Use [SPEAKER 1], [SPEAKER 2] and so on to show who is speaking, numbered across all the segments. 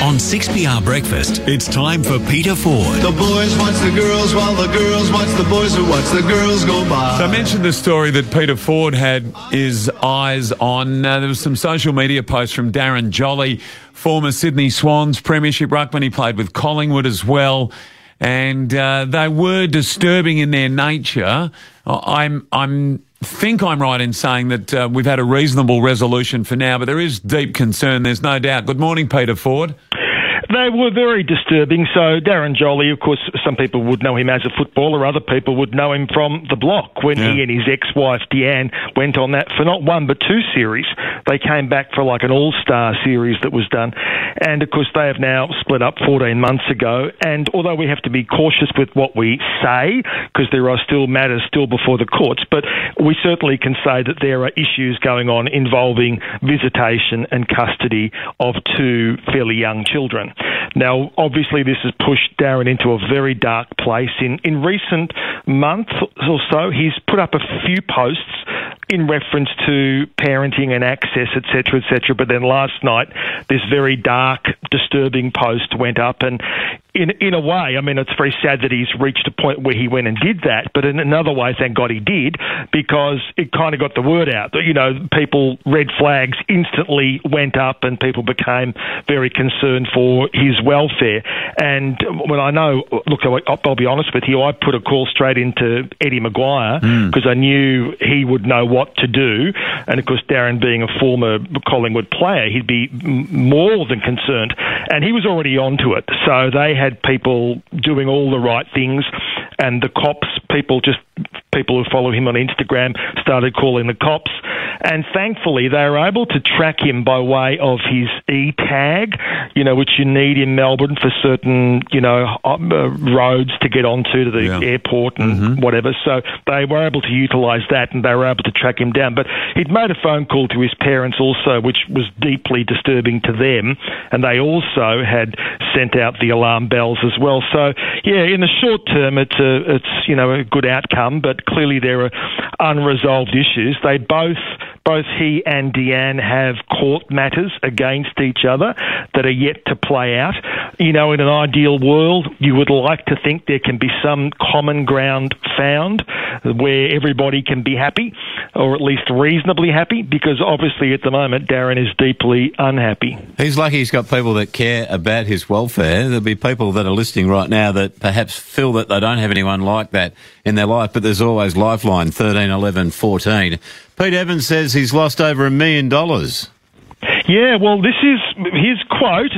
[SPEAKER 1] On 6PR Breakfast, it's time for Peter Ford.
[SPEAKER 2] The boys watch the girls while the girls watch the boys who watch the girls go by.
[SPEAKER 3] So I mentioned the story that Peter Ford had his eyes on. There was some social media posts from Darren Jolly, former Sydney Swans Premiership ruckman. He played with Collingwood as well. And they were disturbing in their nature. I think I'm right in saying that we've had a reasonable resolution for now, but there is deep concern, there's no doubt. Good morning, Peter Ford.
[SPEAKER 4] They were very disturbing. So Darren Jolly, of course, some people would know him as a footballer. Other people would know him from The Block when he and his ex-wife Deanne went on that for not one but two series. They came back for like an all-star series that was done. And, of course, they have now split up 14 months ago. And although we have to be cautious with what we say, because there are still matters still before the courts, but we certainly can say that there are issues going on involving visitation and custody of two fairly young children. Now, obviously, this has pushed Darren into a very dark place. In recent months or so, he's put up a few posts in reference to parenting and access, etc., etc. But then last night, this very dark, disturbing post went up. And in a way, I mean, it's very sad that he's reached a point where he went and did that. But in another way, thank God he did, because it kind of got the word out. You know, red flags instantly went up and people became very concerned for his welfare. And when I know, look, I'll be honest with you, I put a call straight into Eddie Maguire because I knew he would know what to do. And, of course, Darren being a former Collingwood player, he'd be more than concerned. And he was already onto it. So they had people doing all the right things, and the cops, people who follow him on Instagram started calling the cops. And thankfully, they were able to track him by way of his e-tag, which you need in Melbourne for certain, roads to get onto to the airport and whatever. So they were able to utilise that, and they were able to track him down. But he'd made a phone call to his parents also, which was deeply disturbing to them. And they also had sent out the alarm bells as well. So, yeah, in the short term, it's a good outcome, but clearly there are unresolved issues. They both he and Deanne have court matters against each other that are yet to play out. In an ideal world, you would like to think there can be some common ground found where everybody can be happy, or at least reasonably happy, because obviously at the moment Darren is deeply unhappy.
[SPEAKER 5] He's lucky he's got people that care about his welfare. There'll be people that are listening right now that perhaps feel that they don't have anyone like that in their life, but there's always Lifeline 13 11 14. Pete Evans says he's lost over $1 million.
[SPEAKER 4] Yeah, well, this is his quote.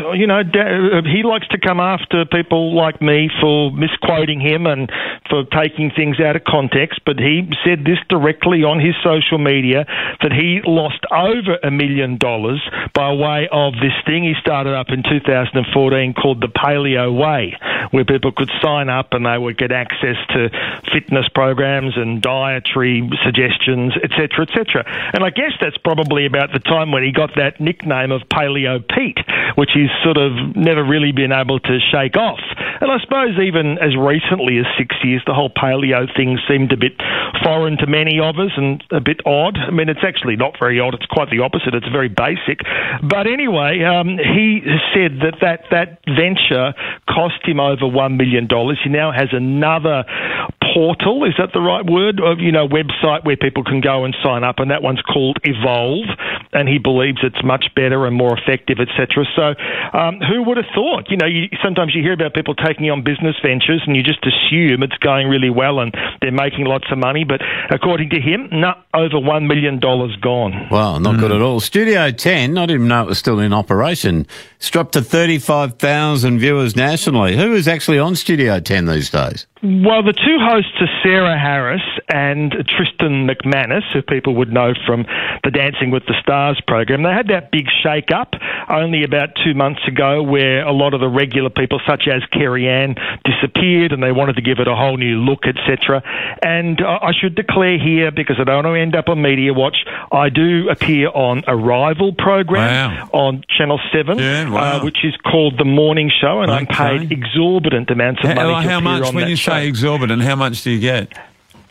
[SPEAKER 4] He likes to come after people like me for misquoting him and for taking things out of context, but he said this directly on his social media, that he lost over $1 million by way of this thing he started up in 2014 called the Paleo Way, where people could sign up and they would get access to fitness programs and dietary suggestions, etc., etc. And I guess that's probably about the time when he got that nickname of Paleo Pete, which he's sort of never really been able to shake off. And I suppose even as recently as 6 years, the whole paleo thing seemed a bit foreign to many of us and a bit odd. I mean, it's actually not very odd. It's quite the opposite. It's very basic. But anyway, he said that venture cost him over $1 million. He now has another portal, is that the right word, website where people can go and sign up, and that one's called Evolve, and he believes it's much better and more effective, etc. So who would have thought? Sometimes you hear about people taking on business ventures and you just assume it's going really well and they're making lots of money, but according to him, over $1 million gone.
[SPEAKER 5] Wow, not good at all. Studio 10, I didn't know it was still in operation. It's dropped to 35,000 viewers nationally. Who is actually on Studio 10 these days?
[SPEAKER 4] Well, the two hosts are Sarah Harris and Tristan McManus, who people would know from the Dancing with the Stars program. They had that big shake-up only about 2 months ago where a lot of the regular people, such as Kerry Ann, disappeared and they wanted to give it a whole new look, etc. And I should declare here, because I don't want to end up on Media Watch, I do appear on a rival program on Channel 7, which is called The Morning Show, and I'm paid exorbitant amounts of money to appear on that show.
[SPEAKER 3] When you say exorbitant, how much do you get?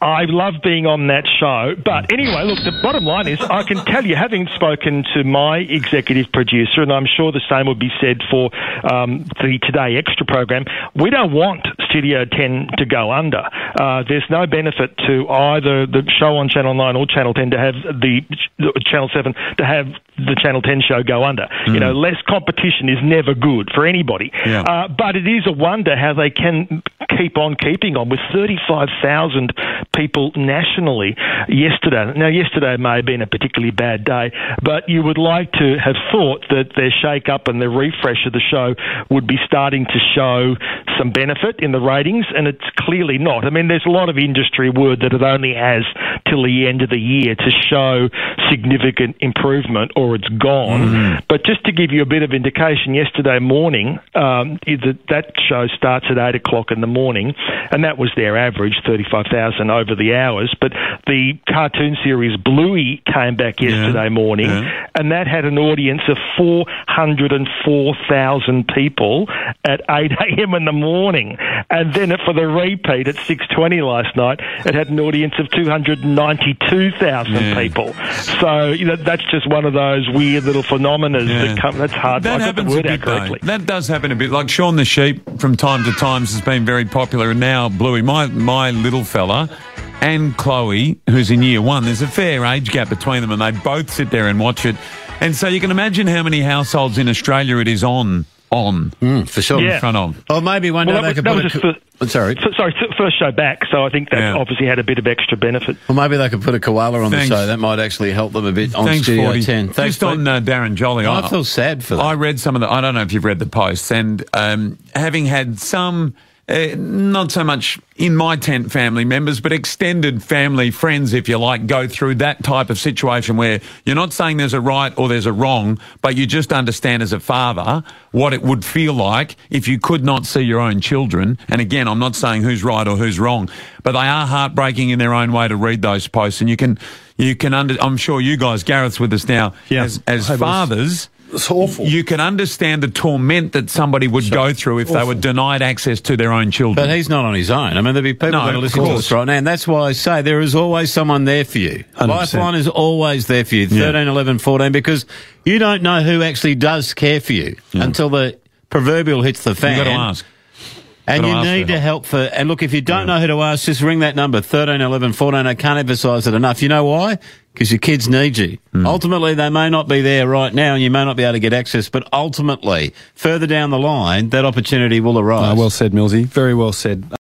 [SPEAKER 4] I love being on that show. But anyway, look, the bottom line is I can tell you, having spoken to my executive producer, and I'm sure the same would be said for the Today Extra program, we don't want Studio 10 to go under. There's no benefit to either the show on Channel 9 or Channel 10 to have the Channel 7 to have the Channel 10 show go under. You know, less competition is never good for anybody.
[SPEAKER 3] Yeah.
[SPEAKER 4] But it is a wonder how they can keep on keeping on with 35,000 people nationally yesterday. Now, yesterday may have been a particularly bad day, but you would like to have thought that their shake-up and the refresh of the show would be starting to show some benefit in the ratings, and it's clearly not. I mean, there's a lot of industry word that it only has till the end of the year to show significant improvement or it's gone. But just to give you a bit of indication, yesterday morning, that show starts at 8 o'clock in the morning, and that was their average, 35,000 over the hours. But the cartoon series Bluey came back yesterday morning, and that had an audience of 404,000 people at 8 a.m. in the morning. And then for the repeat at 6:20 last night, it had an audience of 292,000 people. So, you know, that's just one of those weird little phenomena that's hard.
[SPEAKER 3] That happens a bit, though. That does happen a bit. Like Shaun the Sheep from time to time has been very popular, and now Bluey, my little fella, and Chloe, who's in year 1, there's a fair age gap between them, and they both sit there and watch it. And so you can imagine how many households in Australia it is on.
[SPEAKER 5] For sure.
[SPEAKER 3] In front of.
[SPEAKER 5] Or maybe one day they could put
[SPEAKER 4] first show back, so I think that obviously had a bit of extra benefit.
[SPEAKER 5] Well, maybe they could put a koala on the show. That might actually help them a bit on Studio
[SPEAKER 3] 40.
[SPEAKER 5] 10. Thanks,
[SPEAKER 3] just on Darren Jolly.
[SPEAKER 5] I feel sad for that.
[SPEAKER 3] I read some of I don't know if you've read the posts, and having had some, not so much in my tent family members, but extended family friends, if you like, go through that type of situation where you're not saying there's a right or there's a wrong, but you just understand as a father what it would feel like if you could not see your own children. And again, I'm not saying who's right or who's wrong, but they are heartbreaking in their own way to read those posts. And you can I'm sure you guys, Gareth's with us now, as fathers.
[SPEAKER 6] It's awful.
[SPEAKER 3] You can understand the torment that somebody would go through if they were denied access to their own children.
[SPEAKER 5] But he's not on his own. I mean, there'll be people that are listening to us right now, and that's why I say there is always someone there for you.
[SPEAKER 6] 100%.
[SPEAKER 5] Lifeline is always there for you, 13, 11, 14, because you don't know who actually does care for you until the proverbial hits the fan.
[SPEAKER 3] You've got to ask.
[SPEAKER 5] And you need to help for... And look, if you don't know who to ask, just ring that number, 13, 11, 14. I can't emphasise it enough. You know why? Because your kids need you. Ultimately, they may not be there right now and you may not be able to get access, but ultimately, further down the line, that opportunity will arise.
[SPEAKER 6] Well said, Millsy. Very well said.